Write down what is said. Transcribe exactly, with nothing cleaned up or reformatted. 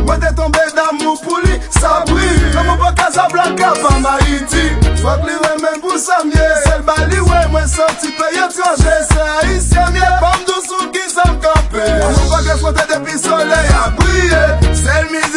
Moi t'es tombé d'amour pour lui, ça brille. Comme on va Casablanca, pas Haïti. Faut que lui même pour ça mieux. C'est le bali, ouais, moi sorti pays étranger. C'est haïtien, mieux, pomme douce ou qui s'en camper. On va que frotter depuis soleil à briller. C'est le